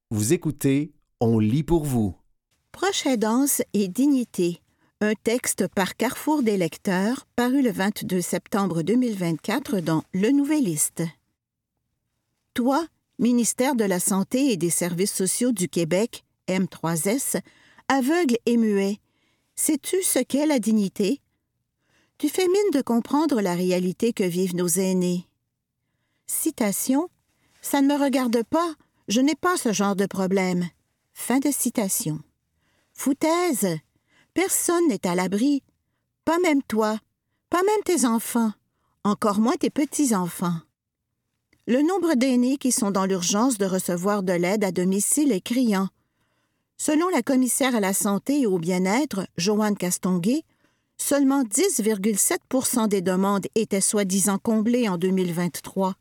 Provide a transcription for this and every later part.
Vous écoutez, on lit pour vous. Proche aidance et dignité. Un texte par Carrefour des lecteurs, paru le 22 septembre 2024 dans Le Nouvelliste. Toi, ministère de la Santé et des Services sociaux du Québec, M3S, aveugle et muet, sais-tu ce qu'est la dignité? Tu fais mine de comprendre la réalité que vivent nos aînés. Citation. « Ça ne me regarde pas, je n'ai pas ce genre de problème. » Fin de citation. Foutaise! Personne n'est à l'abri. Pas même toi, pas même tes enfants, encore moins tes petits-enfants. Le nombre d'aînés qui sont dans l'urgence de recevoir de l'aide à domicile est criant. Selon la commissaire à la santé et au bien-être, Joanne Castonguay, seulement 10,7 % des demandes étaient soi-disant comblées en 2023.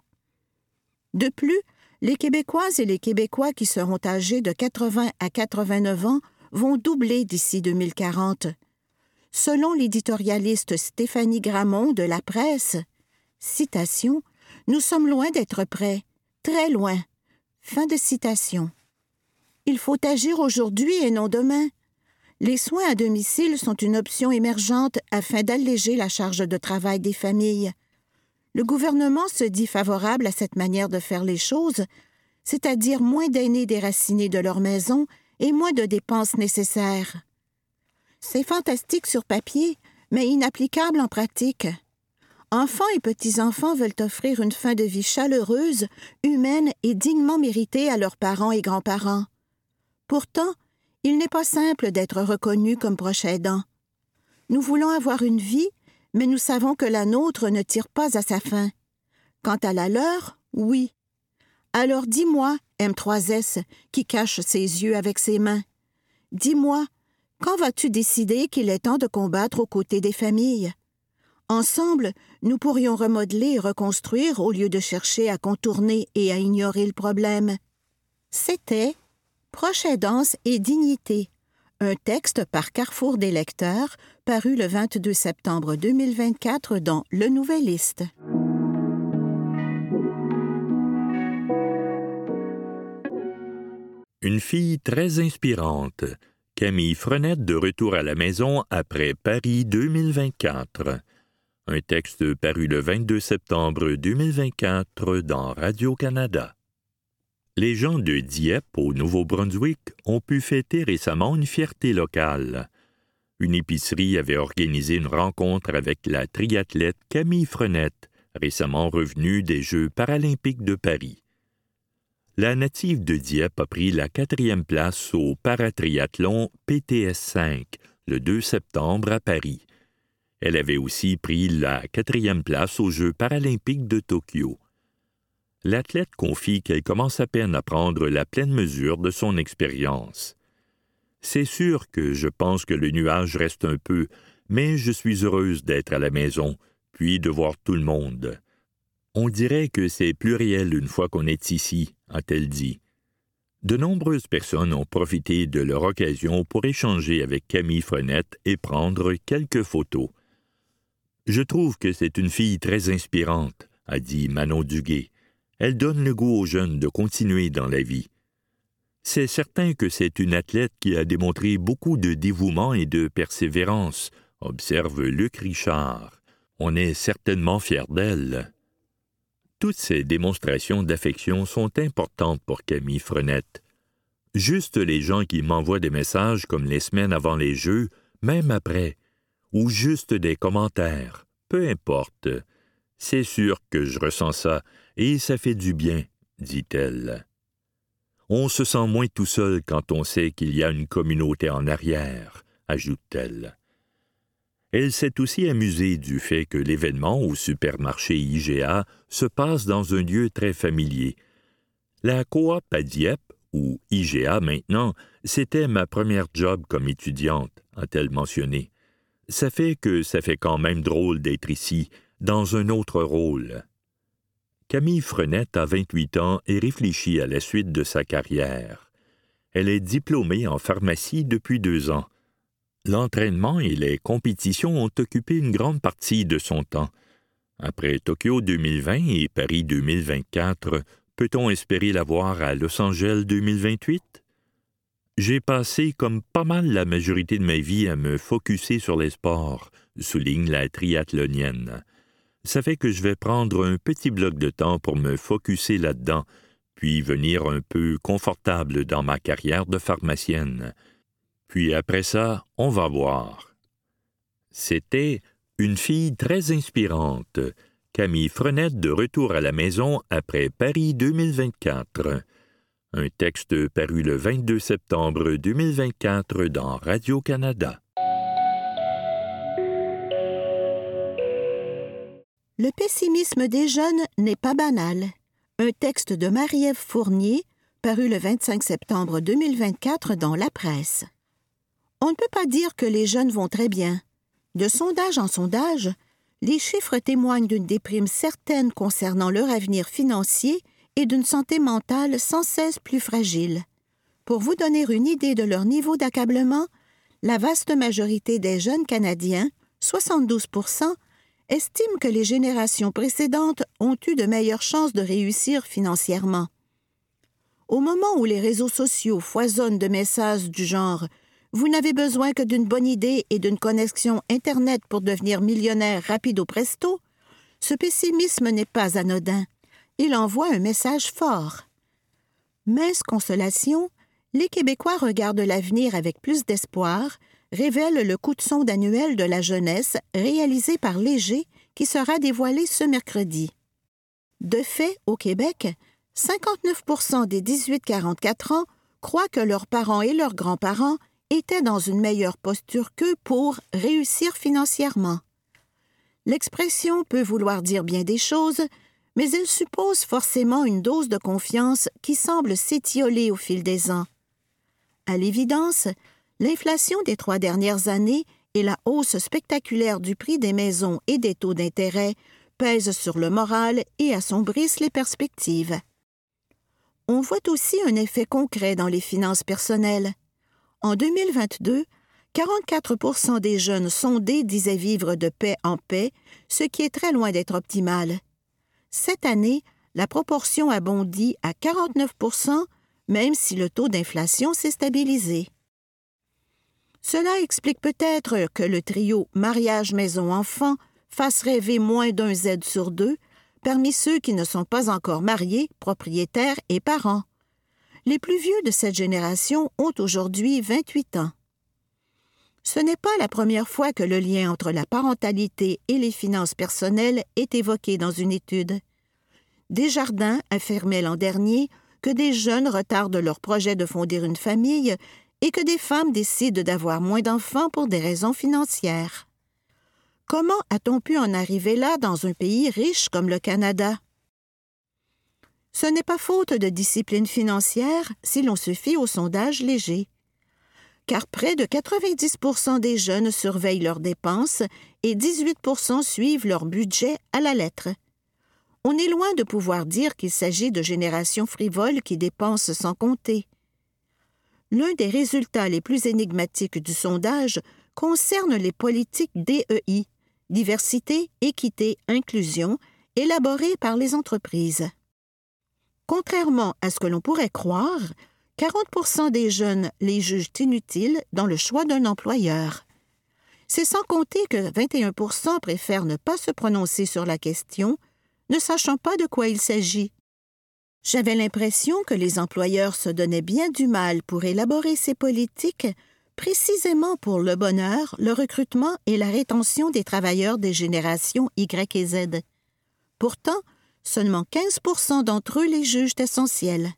De plus, les Québécoises et les Québécois qui seront âgés de 80 à 89 ans vont doubler d'ici 2040. Selon l'éditorialiste Stéphanie Gramont de La Presse, citation, « Nous sommes loin d'être prêts, très loin. » Fin de citation. Il faut agir aujourd'hui et non demain. Les soins à domicile sont une option émergente afin d'alléger la charge de travail des familles. Le gouvernement se dit favorable à cette manière de faire les choses, c'est-à-dire moins d'aînés déracinés de leur maison et moins de dépenses nécessaires. C'est fantastique sur papier, mais inapplicable en pratique. Enfants et petits-enfants veulent offrir une fin de vie chaleureuse, humaine et dignement méritée à leurs parents et grands-parents. Pourtant, il n'est pas simple d'être reconnu comme proche aidant. Nous voulons avoir une vie, mais nous savons que la nôtre ne tire pas à sa fin. Quant à la leur, oui. Alors dis-moi, M3S, qui cache ses yeux avec ses mains, dis-moi, quand vas-tu décider qu'il est temps de combattre aux côtés des familles? Ensemble, nous pourrions remodeler et reconstruire au lieu de chercher à contourner et à ignorer le problème. C'était Proche aidance et dignité, un texte par Carrefour des lecteurs, paru le 22 septembre 2024 dans Le Nouvelliste. Une fille très inspirante. Camille Frenette de retour à la maison après Paris 2024. Un texte paru le 22 septembre 2024 dans Radio-Canada. Les gens de Dieppe, au Nouveau-Brunswick, ont pu fêter récemment une fierté locale. Une épicerie avait organisé une rencontre avec la triathlète Camille Frenette, récemment revenue des Jeux paralympiques de Paris. La native de Dieppe a pris la 4e place au paratriathlon PTS 5 le 2 septembre à Paris. Elle avait aussi pris la 4e place aux Jeux paralympiques de Tokyo. L'athlète confie qu'elle commence à peine à prendre la pleine mesure de son expérience. « C'est sûr que je pense que le nuage reste un peu, mais je suis heureuse d'être à la maison, puis de voir tout le monde. On dirait que c'est plus réel une fois qu'on est ici, » a-t-elle dit. De nombreuses personnes ont profité de leur occasion pour échanger avec Camille Frenette et prendre quelques photos. « Je trouve que c'est une fille très inspirante, » a dit Manon Duguay. Elle donne le goût aux jeunes de continuer dans la vie. C'est certain que c'est une athlète qui a démontré beaucoup de dévouement et de persévérance, observe Luc Richard. On est certainement fiers d'elle. Toutes ces démonstrations d'affection sont importantes pour Camille Frenette. Juste les gens qui m'envoient des messages comme les semaines avant les Jeux, même après, ou juste des commentaires, peu importe. C'est sûr que je ressens ça, et ça fait du bien, dit-elle. On se sent moins tout seul quand on sait qu'il y a une communauté en arrière, ajoute-t-elle. Elle s'est aussi amusée du fait que l'événement au supermarché IGA se passe dans un lieu très familier. La coop à Dieppe, ou IGA maintenant, c'était ma première job comme étudiante, a-t-elle mentionné. Ça fait quand même drôle d'être ici, dans un autre rôle. Camille Frenette a 28 ans et réfléchit à la suite de sa carrière. Elle est diplômée en pharmacie depuis 2 ans. L'entraînement et les compétitions ont occupé une grande partie de son temps. Après Tokyo 2020 et Paris 2024, Peut-on espérer la voir à Los Angeles 2028? J'ai passé comme pas mal la majorité de ma vie à me focusser sur les sports, souligne la triathlonienne. Ça fait que je vais prendre un petit bloc de temps pour me focusser là-dedans, puis venir un peu confortable dans ma carrière de pharmacienne. Puis après ça, on va voir. C'était une fille très inspirante, Camille Frenette de retour à la maison après Paris 2024. Un texte paru le 22 septembre 2024 dans Radio-Canada. Le pessimisme des jeunes n'est pas banal. Un texte de Marie-Ève Fournier, paru le 25 septembre 2024 dans La Presse. On ne peut pas dire que les jeunes vont très bien. De sondage en sondage, les chiffres témoignent d'une déprime certaine concernant leur avenir financier et d'une santé mentale sans cesse plus fragile. Pour vous donner une idée de leur niveau d'accablement, la vaste majorité des jeunes Canadiens, 72%, estiment que les générations précédentes ont eu de meilleures chances de réussir financièrement. Au moment où les réseaux sociaux foisonnent de messages du genre « Vous n'avez besoin que d'une bonne idée et d'une connexion Internet pour devenir millionnaire rapido presto », ce pessimisme n'est pas anodin. Il envoie un message fort. Mince consolation, les Québécois regardent l'avenir avec plus d'espoir, révèle le coup de sonde annuel de la jeunesse réalisé par Léger qui sera dévoilé ce mercredi. De fait, au Québec, 59% des 18-44 ans croient que leurs parents et leurs grands-parents étaient dans une meilleure posture qu'eux pour réussir financièrement. L'expression peut vouloir dire bien des choses, mais elle suppose forcément une dose de confiance qui semble s'étioler au fil des ans. À l'évidence, l'inflation des 3 dernières années et la hausse spectaculaire du prix des maisons et des taux d'intérêt pèsent sur le moral et assombrissent les perspectives. On voit aussi un effet concret dans les finances personnelles. En 2022, 44% des jeunes sondés disaient vivre de paix en paix, ce qui est très loin d'être optimal. Cette année, la proportion a bondi à 49%, même si le taux d'inflation s'est stabilisé. Cela explique peut-être que le trio mariage, maison, enfant fasse rêver moins d'un Z sur 2 parmi ceux qui ne sont pas encore mariés, propriétaires et parents. Les plus vieux de cette génération ont aujourd'hui 28 ans. Ce n'est pas la première fois que le lien entre la parentalité et les finances personnelles est évoqué dans une étude. Desjardins affirmait l'an dernier que des jeunes retardent leur projet de fonder une famille et que des femmes décident d'avoir moins d'enfants pour des raisons financières. Comment a-t-on pu en arriver là dans un pays riche comme le Canada? Ce n'est pas faute de discipline financière si l'on se fie au sondage Léger. Car près de 90% des jeunes surveillent leurs dépenses et 18% suivent leur budget à la lettre. On est loin de pouvoir dire qu'il s'agit de générations frivoles qui dépensent sans compter. L'un des résultats les plus énigmatiques du sondage concerne les politiques DEI, diversité, équité, inclusion, élaborées par les entreprises. Contrairement à ce que l'on pourrait croire, 40% des jeunes les jugent inutiles dans le choix d'un employeur. C'est sans compter que 21% préfèrent ne pas se prononcer sur la question, ne sachant pas de quoi il s'agit. J'avais l'impression que les employeurs se donnaient bien du mal pour élaborer ces politiques, précisément pour le bonheur, le recrutement et la rétention des travailleurs des générations Y et Z. Pourtant, seulement 15% d'entre eux les jugent essentiels.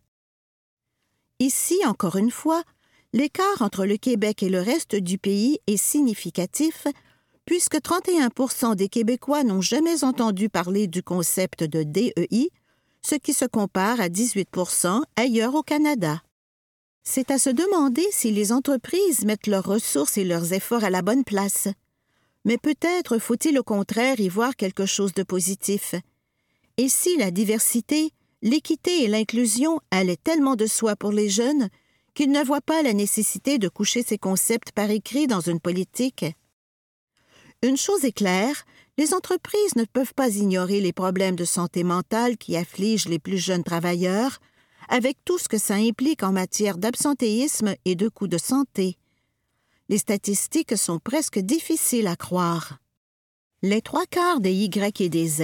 Ici, encore une fois, l'écart entre le Québec et le reste du pays est significatif, puisque 31% des Québécois n'ont jamais entendu parler du concept de DEI, ce qui se compare à 18% ailleurs au Canada. C'est à se demander si les entreprises mettent leurs ressources et leurs efforts à la bonne place. Mais peut-être faut-il au contraire y voir quelque chose de positif. Et si la diversité, l'équité et l'inclusion allaient tellement de soi pour les jeunes qu'ils ne voient pas la nécessité de coucher ces concepts par écrit dans une politique? Une chose est claire, Les entreprises ne peuvent pas ignorer les problèmes de santé mentale qui affligent les plus jeunes travailleurs, avec tout ce que ça implique en matière d'absentéisme et de coûts de santé. Les statistiques sont presque difficiles à croire. Les 3/4 des Y et des Z,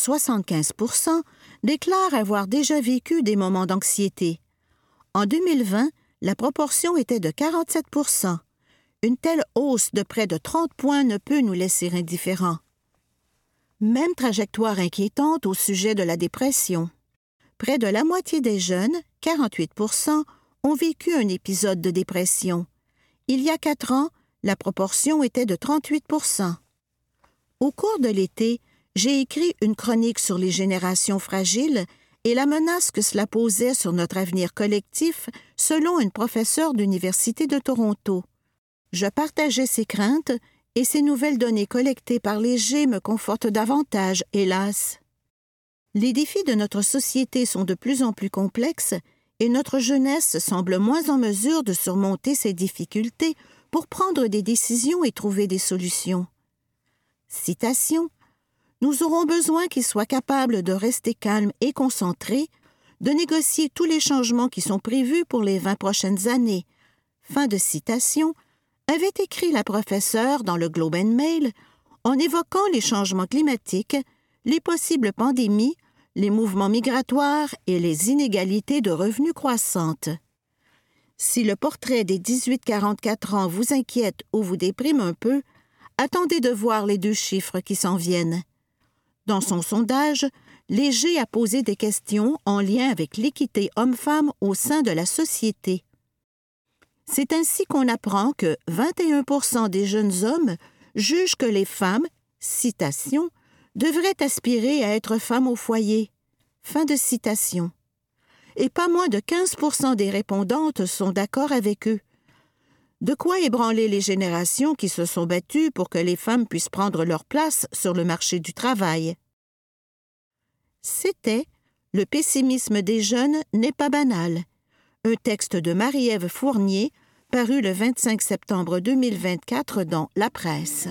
75%, déclarent avoir déjà vécu des moments d'anxiété. En 2020, la proportion était de 47%. Une telle hausse de près de 30 points ne peut nous laisser indifférents. Même trajectoire inquiétante au sujet de la dépression. Près de la moitié des jeunes, 48%, ont vécu un épisode de dépression. Il y a 4 ans, la proportion était de 38%. Au cours de l'été, j'ai écrit une chronique sur les générations fragiles et la menace que cela posait sur notre avenir collectif selon une professeure d'Université de Toronto. Je partageais ces craintes et ces nouvelles données collectées par Léger me confortent davantage, hélas. Les défis de notre société sont de plus en plus complexes et notre jeunesse semble moins en mesure de surmonter ces difficultés pour prendre des décisions et trouver des solutions. Citation. « Nous aurons besoin qu'ils soient capables de rester calmes et concentrés, de négocier tous les changements qui sont prévus pour les 20 prochaines années. » Fin de citation, avait écrit la professeure dans le Globe and Mail en évoquant les changements climatiques, les possibles pandémies, les mouvements migratoires et les inégalités de revenus croissantes. Si le portrait des 18-44 ans vous inquiète ou vous déprime un peu, attendez de voir les 2 chiffres qui s'en viennent. Dans son sondage, Léger a posé des questions en lien avec l'équité homme-femme au sein de la société. C'est ainsi qu'on apprend que 21% des jeunes hommes jugent que les femmes, citation, devraient aspirer à être femmes au foyer. Fin de citation. Et pas moins de 15% des répondantes sont d'accord avec eux. De quoi ébranler les générations qui se sont battues pour que les femmes puissent prendre leur place sur le marché du travail. C'était « Le pessimisme des jeunes n'est pas banal », un texte de Marie-Ève Fournier, paru le 25 septembre 2024 dans La Presse.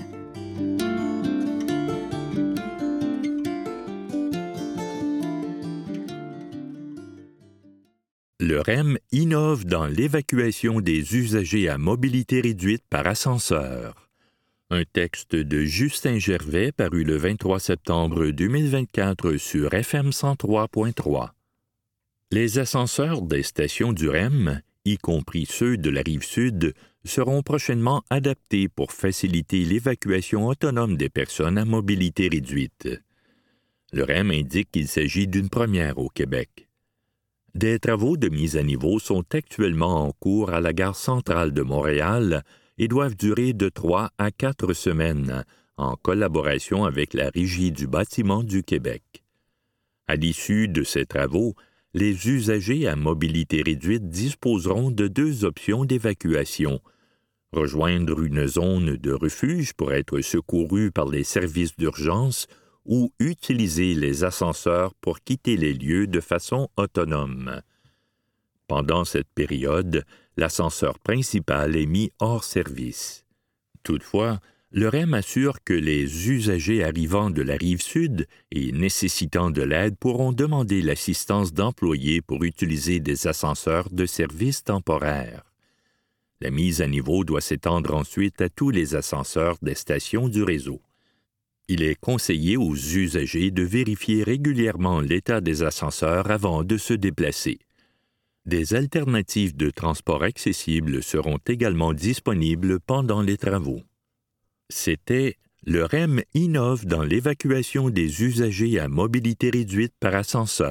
Le REM innove dans l'évacuation des usagers à mobilité réduite par ascenseur. Un texte de Justin Gervais paru le 23 septembre 2024 sur FM 103.3. Les ascenseurs des stations du REM, y compris ceux de la Rive-Sud, seront prochainement adaptés pour faciliter l'évacuation autonome des personnes à mobilité réduite. Le REM indique qu'il s'agit d'une première au Québec. Des travaux de mise à niveau sont actuellement en cours à la gare centrale de Montréal et doivent durer de 3 à 4 semaines, en collaboration avec la Régie du bâtiment du Québec. À l'issue de ces travaux, les usagers à mobilité réduite disposeront de 2 options d'évacuation. Rejoindre une zone de refuge pour être secourus par les services d'urgence ou utiliser les ascenseurs pour quitter les lieux de façon autonome. Pendant cette période, l'ascenseur principal est mis hors service. Toutefois, le REM assure que les usagers arrivant de la Rive-Sud et nécessitant de l'aide pourront demander l'assistance d'employés pour utiliser des ascenseurs de service temporaire. La mise à niveau doit s'étendre ensuite à tous les ascenseurs des stations du réseau. Il est conseillé aux usagers de vérifier régulièrement l'état des ascenseurs avant de se déplacer. Des alternatives de transport accessibles seront également disponibles pendant les travaux. C'était « Le REM innove dans l'évacuation des usagers à mobilité réduite par ascenseur ».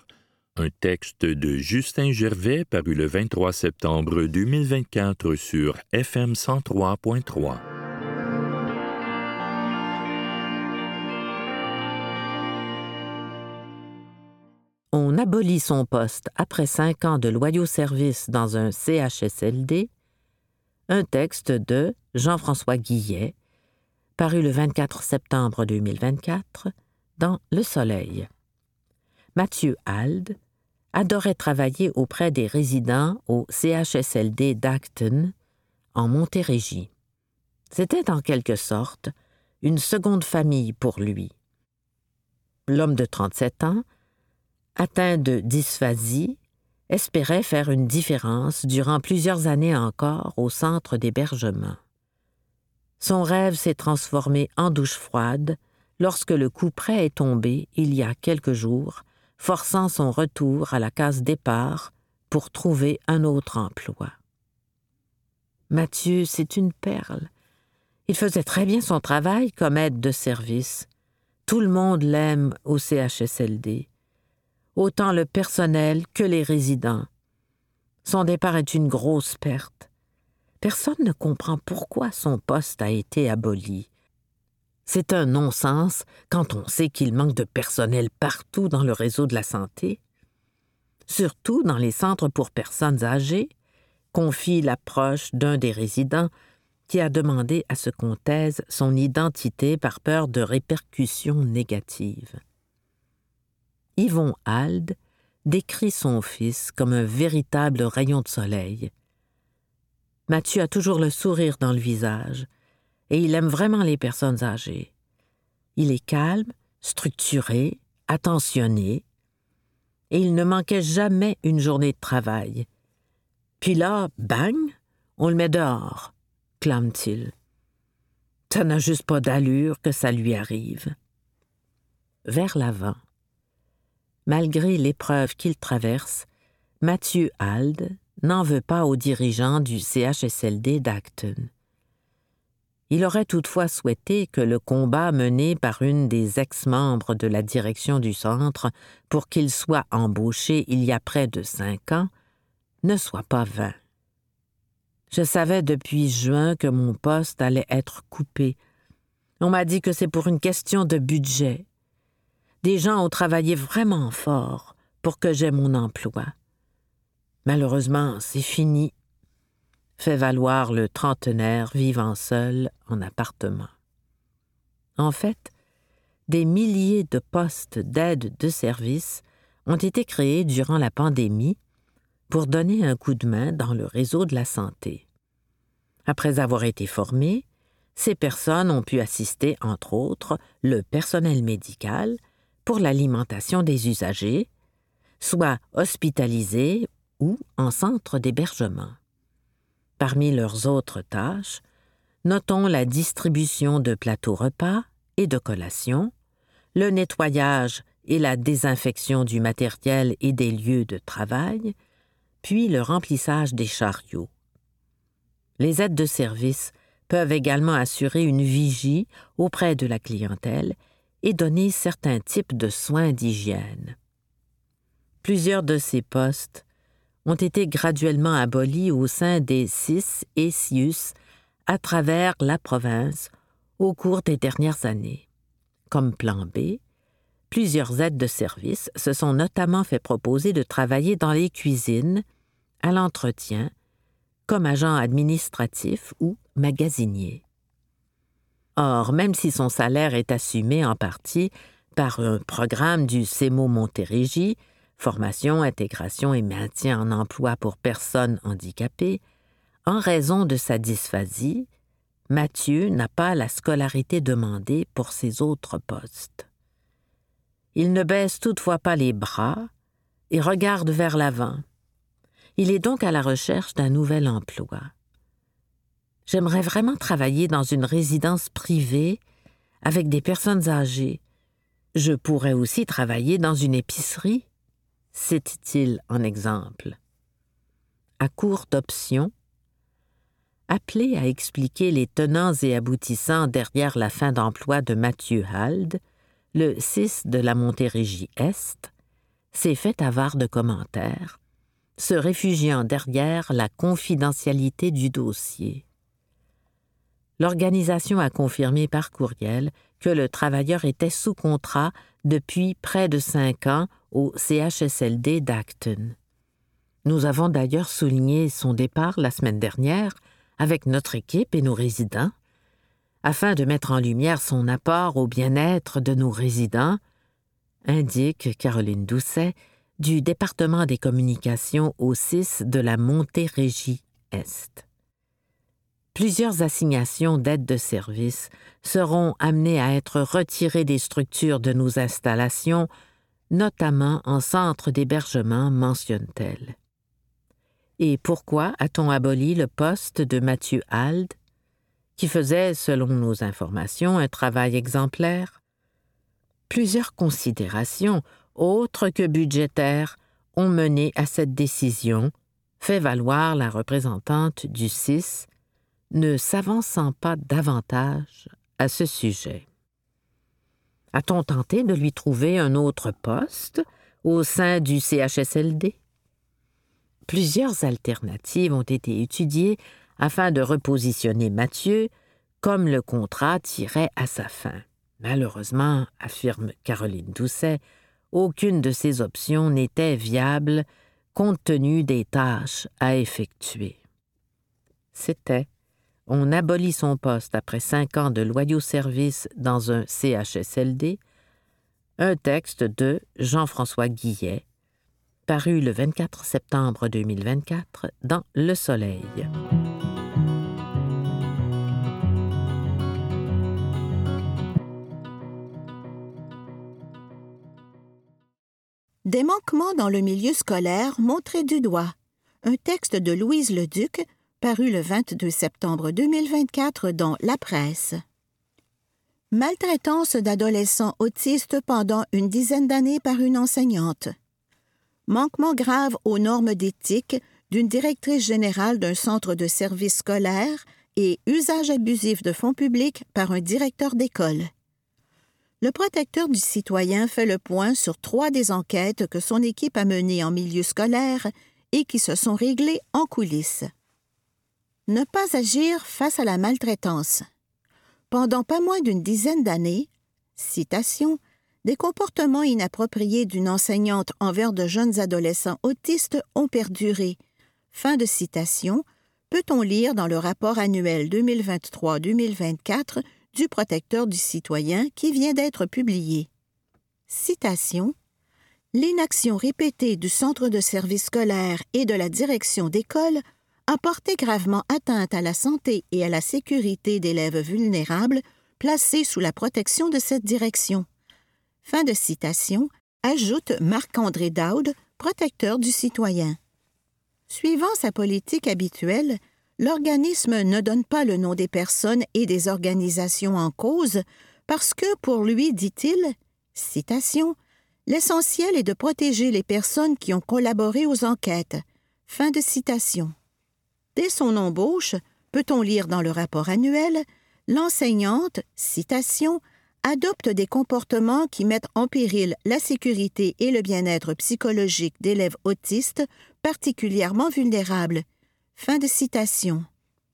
Un texte de Justin Gervais paru le 23 septembre 2024 sur FM 103.3. On abolit son poste après 5 ans de loyaux services dans un CHSLD, un texte de Jean-François Guillet, paru le 24 septembre 2024 dans Le Soleil. Mathieu Alde adorait travailler auprès des résidents au CHSLD d'Acton, en Montérégie. C'était en quelque sorte une seconde famille pour lui. L'homme de 37 ans, atteint de dysphasie, espérait faire une différence durant plusieurs années encore au centre d'hébergement. Son rêve s'est transformé en douche froide lorsque le coup près est tombé il y a quelques jours, forçant son retour à la case départ pour trouver un autre emploi. Mathieu, c'est une perle. Il faisait très bien son travail comme aide de service. Tout le monde l'aime au CHSLD, autant le personnel que les résidents. Son départ est une grosse perte. Personne ne comprend pourquoi son poste a été aboli. C'est un non-sens quand on sait qu'il manque de personnel partout dans le réseau de la santé. Surtout dans les centres pour personnes âgées, confie l'approche d'un des résidents qui a demandé à ce qu'on taise son identité par peur de répercussions négatives. Yvon Halde décrit son fils comme un véritable rayon de soleil. Mathieu a toujours le sourire dans le visage et il aime vraiment les personnes âgées. Il est calme, structuré, attentionné et il ne manquait jamais une journée de travail. Puis là, bang, on le met dehors, clame-t-il. Ça n'a juste pas d'allure que ça lui arrive. Vers l'avant. Malgré l'épreuve qu'il traverse, Mathieu Halde n'en veut pas aux dirigeants du CHSLD d'Acton. Il aurait toutefois souhaité que le combat mené par une des ex-membres de la direction du centre pour qu'il soit embauché il y a près de 5 ans ne soit pas vain. Je savais depuis juin que mon poste allait être coupé. On m'a dit que c'est pour une question de budget. Des gens ont travaillé vraiment fort pour que j'aie mon emploi. Malheureusement, c'est fini, fait valoir le trentenaire vivant seul en appartement. En fait, des milliers de postes d'aide de service ont été créés durant la pandémie pour donner un coup de main dans le réseau de la santé. Après avoir été formés, ces personnes ont pu assister, entre autres, le personnel médical pour l'alimentation des usagers, soit hospitalisés ou en centre d'hébergement. Parmi leurs autres tâches, notons la distribution de plateaux repas et de collations, le nettoyage et la désinfection du matériel et des lieux de travail, puis le remplissage des chariots. Les aides de service peuvent également assurer une vigie auprès de la clientèle et donner certains types de soins d'hygiène. Plusieurs de ces postes ont été graduellement abolis au sein des CIS et CIUS à travers la province au cours des dernières années. Comme plan B, plusieurs aides de service se sont notamment fait proposer de travailler dans les cuisines, à l'entretien, comme agent administratif ou magasinier. Or, même si son salaire est assumé en partie par un programme du CEMO Montérégie, formation, intégration et maintien en emploi pour personnes handicapées, en raison de sa dysphasie, Mathieu n'a pas la scolarité demandée pour ses autres postes. Il ne baisse toutefois pas les bras et regarde vers l'avant. Il est donc à la recherche d'un nouvel emploi. J'aimerais vraiment travailler dans une résidence privée avec des personnes âgées. Je pourrais aussi travailler dans une épicerie, cite-t-il en exemple. À court d'options, appelé à expliquer les tenants et aboutissants derrière la fin d'emploi de Mathieu Halde, le CIS de la Montérégie-Est s'est fait avare de commentaires, se réfugiant derrière la confidentialité du dossier. L'organisation a confirmé par courriel que le travailleur était sous contrat depuis près de 5 ans au CHSLD d'Acton. Nous avons d'ailleurs souligné son départ la semaine dernière avec notre équipe et nos résidents, afin de mettre en lumière son apport au bien-être de nos résidents, indique Caroline Doucet du département des communications au CIS de la Montérégie-Est. Plusieurs assignations d'aides de service seront amenées à être retirées des structures de nos installations, notamment en centre d'hébergement, mentionne-t-elle. Et pourquoi a-t-on aboli le poste de Mathieu Hald, qui faisait, selon nos informations, un travail exemplaire? Plusieurs considérations, autres que budgétaires, ont mené à cette décision, fait valoir la représentante du CIS, ne s'avançant pas davantage à ce sujet. A-t-on tenté de lui trouver un autre poste au sein du CHSLD? Plusieurs alternatives ont été étudiées afin de repositionner Mathieu, comme le contrat tirait à sa fin. Malheureusement, affirme Caroline Doucet, aucune de ces options n'était viable compte tenu des tâches à effectuer. C'était « On abolit son poste après 5 ans de loyaux services dans un CHSLD », un texte de Jean-François Guillet, paru le 24 septembre 2024 dans Le Soleil. Des manquements dans le milieu scolaire montrés du doigt. Un texte de Louise Leduc, paru le 22 septembre 2024 dans La Presse. Maltraitance d'adolescents autistes pendant une dizaine d'années par une enseignante. Manquement grave aux normes d'éthique d'une directrice générale d'un centre de service scolaire et usage abusif de fonds publics par un directeur d'école. Le protecteur du citoyen fait le point sur 3 des enquêtes que son équipe a menées en milieu scolaire et qui se sont réglées en coulisses. Ne pas agir face à la maltraitance. Pendant pas moins d'une dizaine d'années, citation, des comportements inappropriés d'une enseignante envers de jeunes adolescents autistes ont perduré. Fin de citation, peut-on lire dans le rapport annuel 2023-2024 du protecteur du citoyen qui vient d'être publié. Citation. L'inaction répétée du centre de service scolaire et de la direction d'école a porté gravement atteinte à la santé et à la sécurité d'élèves vulnérables placés sous la protection de cette direction. Fin de citation, ajoute Marc-André Daoud, protecteur du citoyen. Suivant sa politique habituelle, l'organisme ne donne pas le nom des personnes et des organisations en cause parce que, pour lui, dit-il, citation, « L'essentiel est de protéger les personnes qui ont collaboré aux enquêtes. » Fin de citation. Dès son embauche, peut-on lire dans le rapport annuel, l'enseignante, citation, « adopte des comportements qui mettent en péril la sécurité et le bien-être psychologique d'élèves autistes particulièrement vulnérables. » Fin de citation.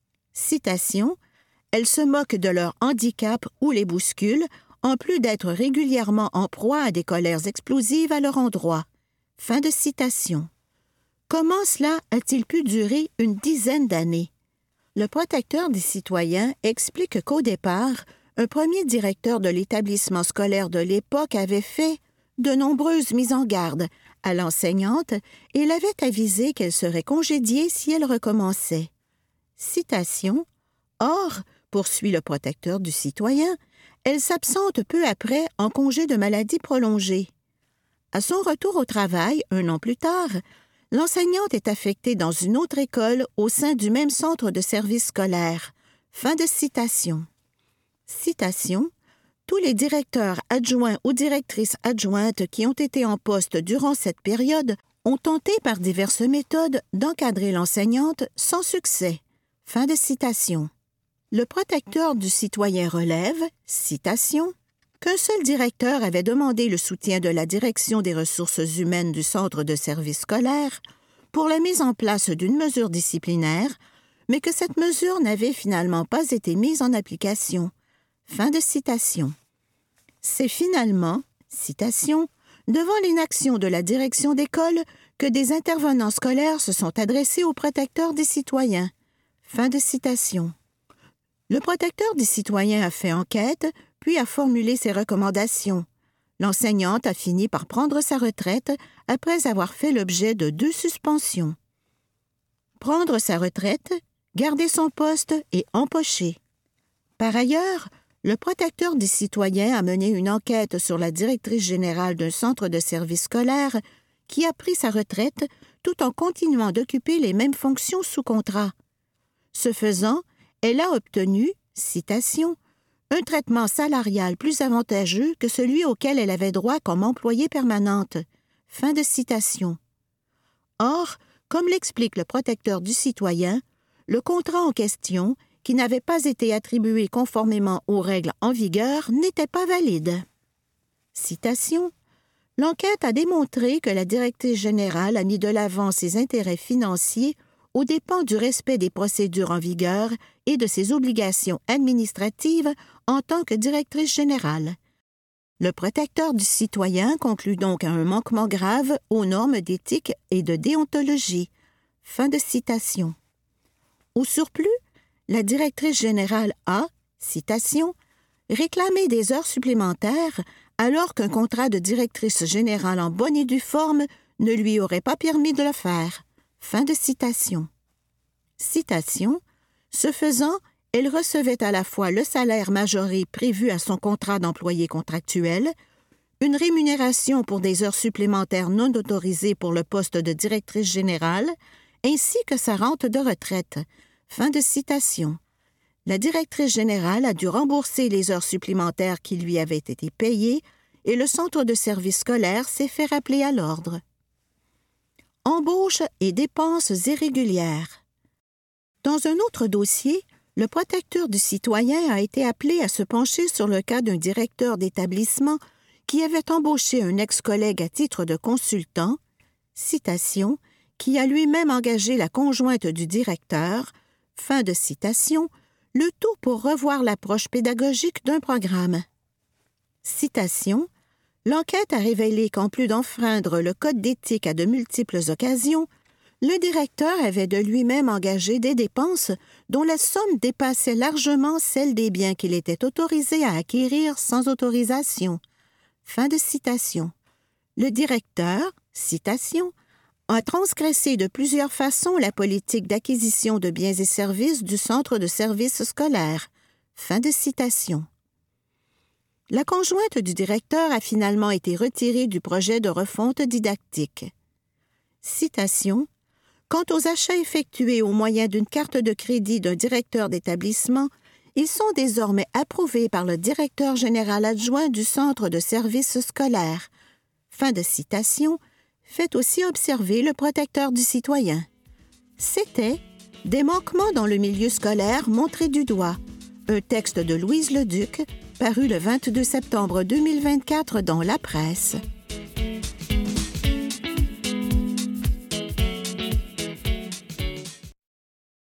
Citation. Elle se moque de leur handicap ou les bouscule, en plus d'être régulièrement en proie à des colères explosives à leur endroit. Fin de citation. Comment cela a-t-il pu durer une dizaine d'années? Le protecteur des citoyens explique qu'au départ, un premier directeur de l'établissement scolaire de l'époque avait fait de nombreuses mises en garde à l'enseignante et l'avait avisée qu'elle serait congédiée si elle recommençait. Citation. Or, poursuit le protecteur du citoyen, elle s'absente peu après en congé de maladie prolongée. À son retour au travail, 1 an plus tard, l'enseignante est affectée dans une autre école au sein du même centre de service scolaire. Fin de citation. Citation. Tous les directeurs adjoints ou directrices adjointes qui ont été en poste durant cette période ont tenté par diverses méthodes d'encadrer l'enseignante sans succès. Fin de citation. Le protecteur du citoyen relève, citation, qu'un seul directeur avait demandé le soutien de la direction des ressources humaines du centre de service scolaire pour la mise en place d'une mesure disciplinaire, mais que cette mesure n'avait finalement pas été mise en application. Fin de citation. C'est finalement, citation, devant l'inaction de la direction d'école que des intervenants scolaires se sont adressés au protecteur des citoyens. Fin de citation. Le protecteur des citoyens a fait enquête, puis a formulé ses recommandations. L'enseignante a fini par prendre sa retraite après avoir fait l'objet de 2 suspensions. Prendre sa retraite, garder son poste et empocher. Par ailleurs, le protecteur des citoyens a mené une enquête sur la directrice générale d'un centre de services scolaires qui a pris sa retraite tout en continuant d'occuper les mêmes fonctions sous contrat. Ce faisant, elle a obtenu, citation, « un traitement salarial plus avantageux que celui auquel elle avait droit comme employée permanente ». Fin de citation. Or, comme l'explique le protecteur du citoyen, le contrat en question, qui n'avait pas été attribué conformément aux règles en vigueur, n'était pas valide. Citation. « L'enquête a démontré que la directrice générale a mis de l'avant ses intérêts financiers aux dépens du respect des procédures en vigueur et de ses obligations administratives en tant que directrice générale. » Le protecteur du citoyen conclut donc à un manquement grave aux normes d'éthique et de déontologie. Fin de citation. Au surplus, la directrice générale a, citation, « réclamé des heures supplémentaires alors qu'un contrat de directrice générale en bonne et due forme ne lui aurait pas permis de le faire. » Fin de citation. Citation. « Ce faisant, elle recevait à la fois le salaire majoré prévu à son contrat d'employé contractuel, une rémunération pour des heures supplémentaires non autorisées pour le poste de directrice générale, ainsi que sa rente de retraite. » Fin de citation. La directrice générale a dû rembourser les heures supplémentaires qui lui avaient été payées et le centre de service scolaire s'est fait rappeler à l'ordre. Embauche et dépenses irrégulières. Dans un autre dossier, le protecteur du citoyen a été appelé à se pencher sur le cas d'un directeur d'établissement qui avait embauché un ex-collègue à titre de consultant, citation, qui a lui-même engagé la conjointe du directeur, fin de citation, le tout pour revoir l'approche pédagogique d'un programme. Citation. L'enquête a révélé qu'en plus d'enfreindre le code d'éthique à de multiples occasions, le directeur avait de lui-même engagé des dépenses dont la somme dépassait largement celle des biens qu'il était autorisé à acquérir sans autorisation. Fin de citation. Le directeur, citation, a transgressé de plusieurs façons la politique d'acquisition de biens et services du centre de services scolaires. Fin de citation. La conjointe du directeur a finalement été retirée du projet de refonte didactique. Citation. Quant aux achats effectués au moyen d'une carte de crédit d'un directeur d'établissement, ils sont désormais approuvés par le directeur général adjoint du centre de services scolaires. Fin de citation, fait aussi observer le protecteur du citoyen. C'était « Des manquements dans le milieu scolaire montrés du doigt », un texte de Louise Leduc, paru le 22 septembre 2024 dans La Presse.